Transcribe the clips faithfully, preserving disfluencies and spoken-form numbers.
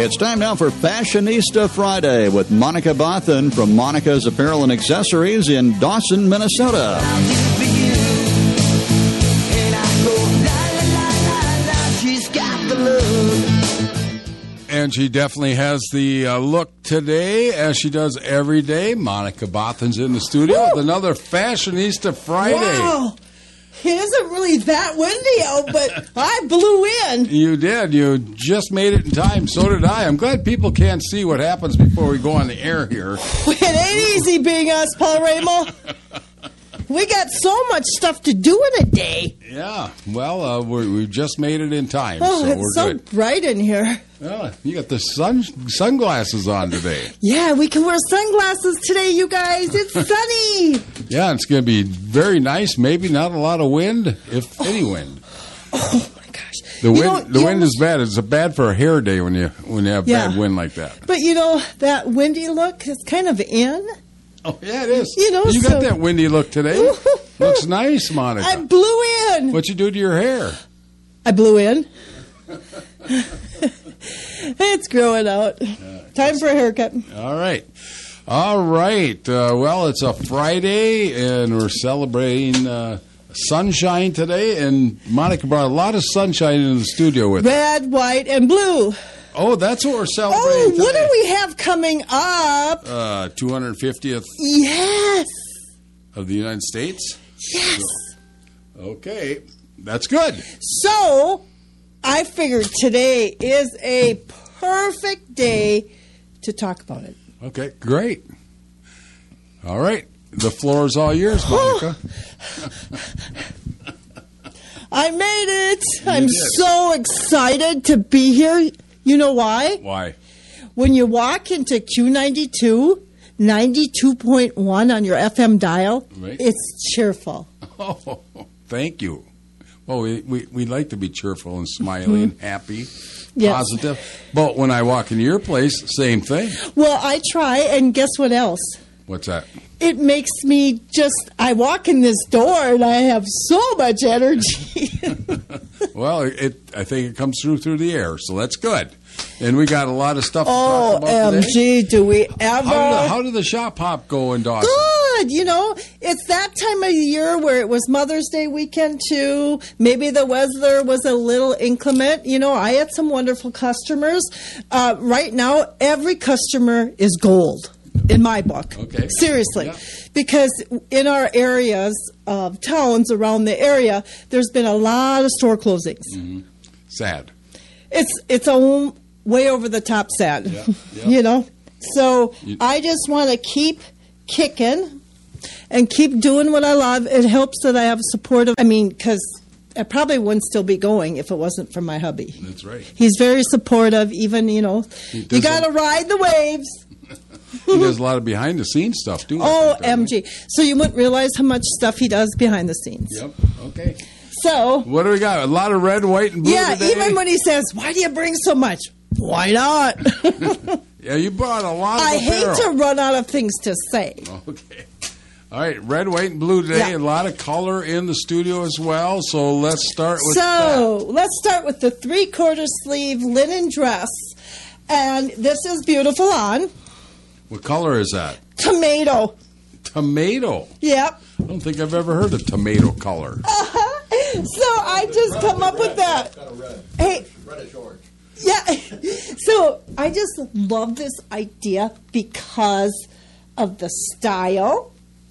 It's time now for Fashionista Friday with Monica Bothan from Monica's Apparel and Accessories in Dawson, Minnesota. And she definitely has the uh, look today, as she does every day. Monica Bothan's in the studio Woo! with another Fashionista Friday. Wow. It isn't really that windy out, but I blew in. You did. You just made it in time. So did I. I'm glad people can't see what happens before we go on the air here. It ain't easy being us, Paul Ramo. We got so much stuff to do in a day. Yeah. Well, uh, we're, we've just made it in time, Oh, so it's we're so good. bright in here. Well, you got the sun sunglasses on today. Yeah, we can wear sunglasses today, you guys. It's sunny. Yeah, it's going to be very nice. Maybe not a lot of wind, if any wind. Oh my gosh! The You wind, know, the you wind know- is bad. It's a bad for a hair day when you when you have Yeah. bad wind like that. But you know that windy look is kind of in. Oh yeah, it is. You know, you so- got that windy look today. Looks nice, Monica. I blew in. What you do to your hair? I blew in. It's growing out. Time for a haircut. All right, all right. Uh, well, it's a Friday, and we're celebrating uh, sunshine today. And Monica brought a lot of sunshine into the studio with her. Red, white, and blue. Oh, that's what we're Oh, celebrating what today. do we have coming up? Uh, two hundred fiftieth Yes. of the United States. Yes. Okay, that's good. So, I figured today is a perfect day to talk about it. Okay, great. All right, the floor is all yours, Monica. I made it. I'm did. so excited to be here. You know why? Why? When you walk into Q ninety-two, ninety-two point one on your F M dial, Right. it's cheerful. Oh, thank you. Well, we, we, we like to be cheerful and smiley and happy, Yes. positive. But when I walk into your place, same thing. Well, I try, and guess what else? What's that? It makes me just, I walk in this door and I have so much energy. Well, it I think it comes through through the air, so that's good. And we got a lot of stuff to Oh, talk about today. M G, do we ever? How did, the, how did the shop hop go in Dawson? Good. You know, it's that time of year where it was Mother's Day weekend, too. Maybe the weather was a little inclement. You know, I had some wonderful customers. Uh, right now, every customer is gold in my book. Okay. Seriously. Yeah. Because in our areas of towns around the area, there's been a lot of store closings. Mm-hmm. Sad. It's it's a way over the top sad, Yeah, yeah. you know. So You- I just want to keep kicking and keep doing what I love. It helps that I have supportive. I mean, because I probably wouldn't still be going if it wasn't for my hubby. That's right. He's very supportive. Even you know, does you got to ride the waves. He does a lot of behind the scenes stuff too. I Oh, think, doesn't he? M G! So you wouldn't realize how much stuff he does behind the scenes. Yep. Okay. So What do we got? A lot of red, white, and blue yeah, today? even when he says, "Why do you bring so much?" Why not? Yeah, you brought a lot of I hate apparel. to run out of things to say. Okay. All right, red, white, and blue today. Yeah. A lot of color in the studio as well. So let's start with that. So let's start with the three-quarter sleeve linen dress. And this is beautiful on. What color is that? Tomato. Tomato. Yep. I don't think I've ever heard of tomato color. So I just come up with that. Kind of red. Hey, Reddish orange. yeah. So I just love this idea because of the style.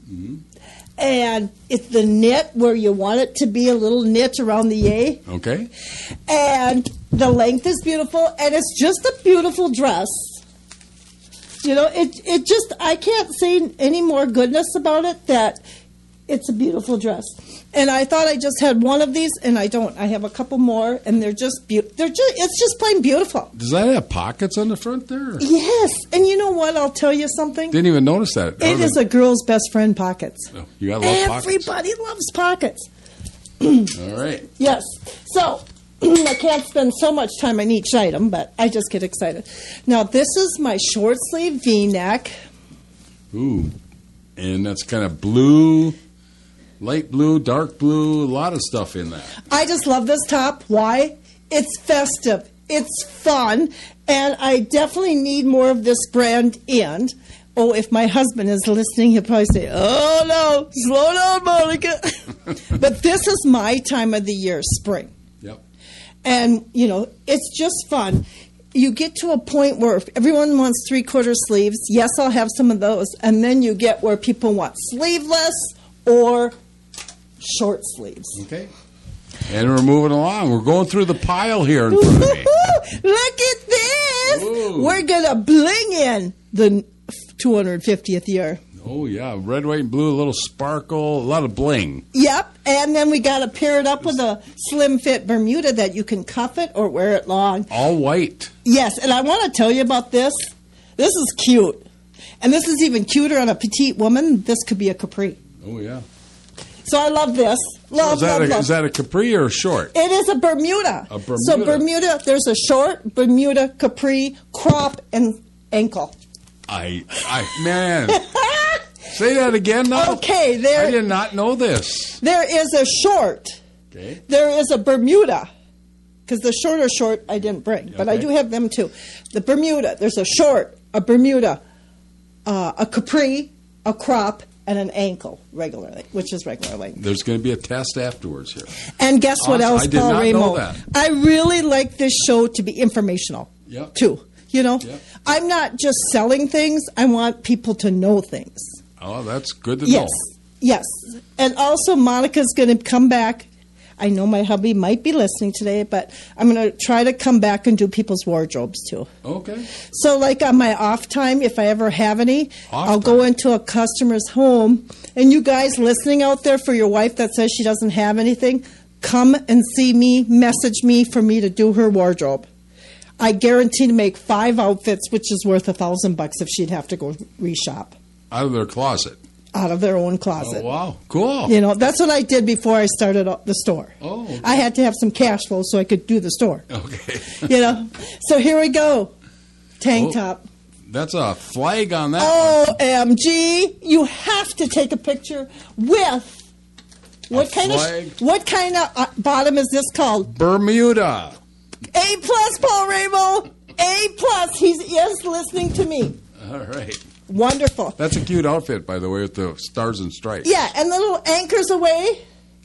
And it's the knit where you want it to be a little knit around the yay. Okay. And the length is beautiful, and it's just a beautiful dress. You know, it it just, I can't say any more goodness about it that it's a beautiful dress. And I thought I just had one of these, and I don't. I have a couple more, and they're just be- they're just it's just plain beautiful. Does that have pockets on the front there? Yes, and you know what? I'll tell you something. Didn't even notice that. It is a girl's best friend, pockets. Oh, you gotta love pockets. Everybody loves pockets. All right. Yes. So I can't spend so much time on each item, but I just get excited. Now, this is my short sleeve V-neck. Ooh. And that's kind of blue, light blue, dark blue, a lot of stuff in that. I just love this top. Why? It's festive. It's fun, and I definitely need more of this brand in. Oh, if my husband is listening, he'll probably say, "Oh no, slow down, Monica." But this is my time of the year, spring. Yep. And, you know, it's just fun. You get to a point where if everyone wants three-quarter sleeves. Yes, I'll have some of those. And then you get where people want sleeveless or short sleeves. Okay. And we're moving along. We're going through the pile here in front of me. Look at this. Ooh. We're going to bling in the two hundred fiftieth year. Oh, yeah. Red, white, and blue, a little sparkle, a lot of bling. Yep. And then we got to pair it up with a slim fit Bermuda that you can cuff it or wear it long. All white. Yes. And I want to tell you about this. This is cute. And this is even cuter on a petite woman. This could be a capri. Oh, yeah. So I love this. Love, So is, that love, a, love. is that a capri or a short? It is a Bermuda. A Bermuda. So Bermuda, there's a short, Bermuda, capri, crop, and ankle. I, I, man. Say that again now. Okay, there- I did not know this. There is a short. Okay. There is a Bermuda. Because the shorter short I didn't bring. But I Okay. do have them too. The Bermuda. There's a short, a Bermuda, uh, a capri, a crop, and an ankle, regularly, which is regular length. There's going to be a test afterwards here. And guess what Awesome. else, I did Paul not Ramo? know that. I really like this show to be informational, Yep. too. You know, Yep. I'm not just selling things. I want people to know things. Oh, that's good to Yes, know. yes. And also, Monica's going to come back. I know my hubby might be listening today, but I'm going to try to come back and do people's wardrobes, too. Okay. So, like on my off time, if I ever have any, Off I'll go time. into a customer's home. And you guys listening out there for your wife that says she doesn't have anything, come and see me, message me for me to do her wardrobe. I guarantee to make five outfits, which is worth a thousand bucks if she'd have to go reshop Out of their closet. out of their own Oh, closet. wow. Cool. You know, that's what I did before I started the store. Oh, okay. I had to have some cash flow so I could do the store. Okay. You know, so here we go. Tank Oh. top. That's a flag on that one. O M G! You have to take a picture with what kind flag? of what kind of uh, bottom is this called? Bermuda. A plus, Paul Ramo. A plus. He's is listening to me. All right. Wonderful. That's a cute outfit, by the way, with the stars and stripes. Yeah, and the little anchors away.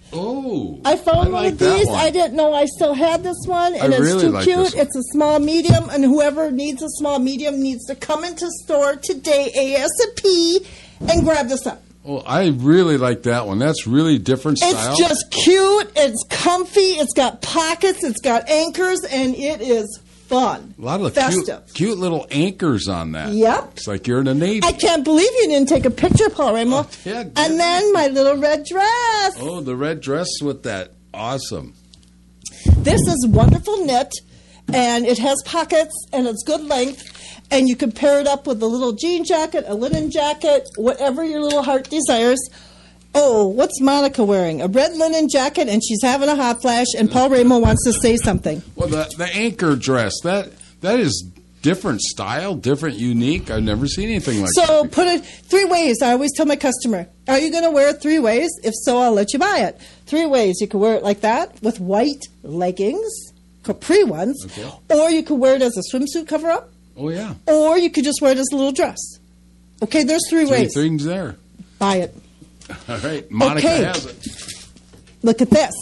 Oh. I found one like of that these. one. I didn't know I still had this one, and I it's really too like cute. this one. It's a small medium, and whoever needs a small medium needs to come into store today ASAP and grab this up. Oh, I really like that one. That's really different style. It's just cute. It's comfy. It's got pockets. It's got anchors, and it is fun. a lot of festive. cute, cute little anchors on that. Yep. It's like you're in a Navy. I can't believe you didn't take a picture, Paul Ramo. Oh, yeah, did. And then my little red dress. Oh, the red dress with that. Awesome. This is wonderful knit, and it has pockets, and it's good length, and you can pair it up with a little jean jacket, a linen jacket, whatever your little heart desires. Oh, what's Monica wearing? A red linen jacket, and she's having a hot flash, and Paul Ramo wants to say something. Well, the the anchor dress that that is different style, different, unique. I've never seen anything like that. So put it three ways. I always tell my customer, are you going to wear it three ways? If so, I'll let you buy it. Three ways. You can wear it like that with white leggings, capri ones, Okay. or you could wear it as a swimsuit cover-up, Oh yeah, or you could just wear it as a little dress. Okay, there's three, three ways. things there. Buy it. All right, Monica Okay. has it. Look at this.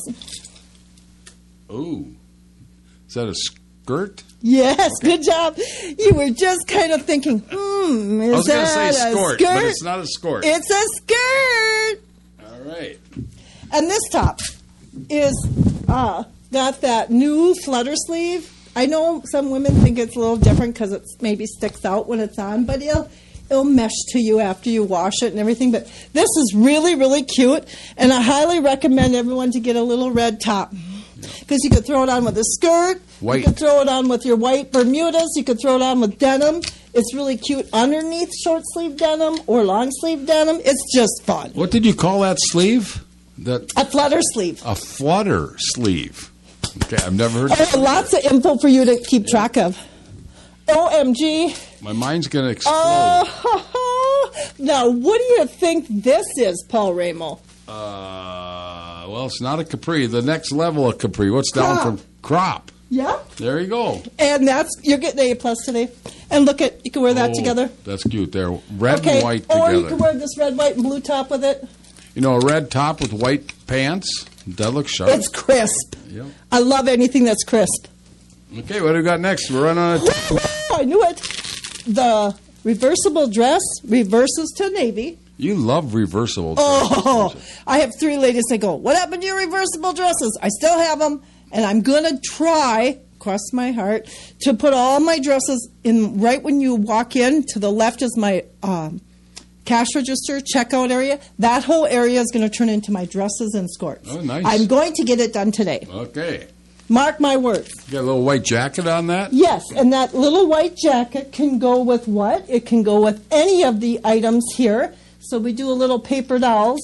Ooh, is that a skirt? Yes, good job. You were just kind of thinking, hmm, is I was going to that say a skort, skirt? but it's not a skort. It's a skirt. All right. And this top is uh, got that new flutter sleeve. I know some women think it's a little different because it maybe sticks out when it's on, but it'll it'll mesh to you after you wash it and everything. But this is really, really cute, and I highly recommend everyone to get a little red top because you could throw it on with a skirt. White. You could throw it on with your white Bermudas. You could throw it on with denim. It's really cute underneath short sleeve denim or long sleeve denim. It's just fun. What did you call that sleeve? That A flutter sleeve. a flutter sleeve. Okay, I've never heard. Oh, lots of info for you to keep track of. O M G. My mind's going to explode. Oh, now, what do you think this is, Paul Ramo? Uh, well, it's not a capri. The next level of capri. What's down Crop. from crop? Yep. There you go. And that's, you're getting A plus today. And look at, you can wear that Oh, together. That's cute there. Red Okay, and white or together. you can wear this red, white, and blue top with it. You know, a red top with white pants. That looks sharp. It's crisp. Yep. I love anything that's crisp. Okay, what do we got next? We're running out of time. I knew it. The reversible dress reverses to navy. You love reversible Oh, dresses. I have three ladies that go, what happened to your reversible dresses? I still have them, and I'm going to try, cross my heart, to put all my dresses in right when you walk in. To the left is my um, cash register, checkout area. That whole area is going to turn into my dresses and skirts. Oh, nice. I'm going to get it done today. Okay. Mark my words. You got a little white jacket on that? Yes, and that little white jacket can go with what? It can go with any of the items here. So we do a little paper dowels.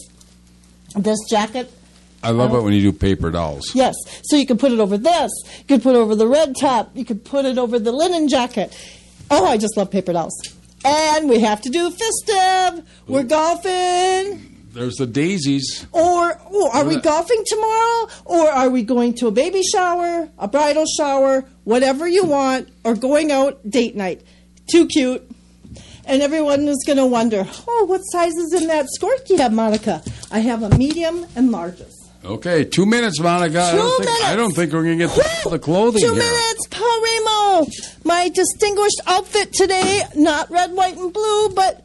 This jacket. I love it when you do paper dolls. Yes. So you can put it over this. You can put it over the red top. You could put it over the linen jacket. Oh, I just love paper dowels. And we have to do festive. We're golfing. There's the daisies. Or oh, are we What? golfing tomorrow? Or are we going to a baby shower, a bridal shower, whatever you want, or going out date night? Too cute. And everyone is going to wonder, oh, what size is in that skirt you have, Monica? I have a medium and largest. Okay, two minutes, Monica. I Two don't think, minutes. I don't think we're going to get to the clothing Two here. minutes, Paul Remo. My distinguished outfit today, not red, white, and blue, but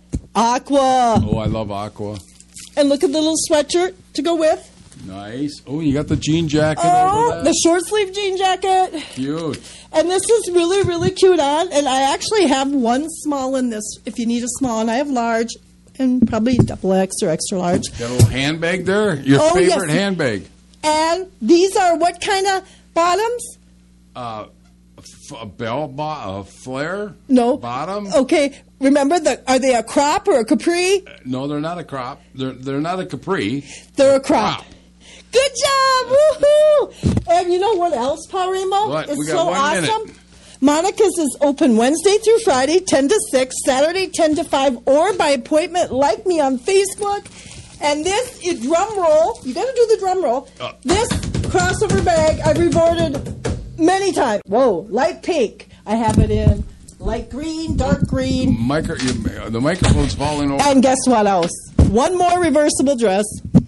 aqua. Oh, I love aqua. And look at the little sweatshirt to go with. Nice. Oh, you got the jean jacket Oh, over the that? short sleeve jean jacket. Cute. And this is really, really cute on. And I actually have one small in this if you need a small. And I have large and probably double X or extra large. Got a little handbag there? Your Oh, favorite yes. handbag? And these are what kind of bottoms? Uh, f- a bell, bo- a flare? No. Bottom? Okay. Remember, the, are they a crop or a capri? No, they're not a crop. They're they're not a capri. They're a crop. Crop. Good job! Woohoo! And you know what else, Paul Remo? What? It's We got so one awesome. minute. Monica's is open Wednesday through Friday, ten to six, Saturday, ten to five, or by appointment. Like me on Facebook. And this is drum roll. You got to do the drum roll. Uh. This crossover bag I've rewarded many times. Whoa, light pink. I have it in light green, dark green. Micro, you, the microphone's falling over. And guess what else? One more reversible dress.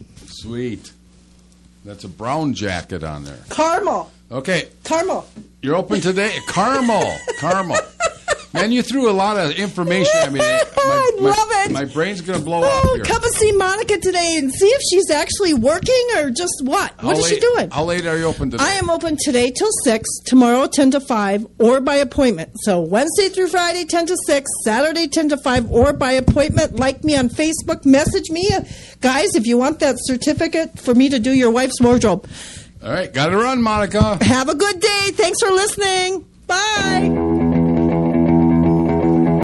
Sweet. That's a brown jacket on there. Caramel. Okay, Caramel. you're open today. Caramel. Caramel. Man, you threw a lot of information at me. My, I my- love it. My brain's going to blow up Oh, here. come and see Monica today and see if she's actually working or just what. How What is she late- doing? How late are you open today? I am open today till six, tomorrow ten to five, or by appointment. So Wednesday through Friday, ten to six, Saturday, ten to five, or by appointment. Like me on Facebook. Message me. Uh, Guys, if you want that certificate for me to do your wife's wardrobe. All right, got to run, Monica. Have a good day. Thanks for listening. Bye.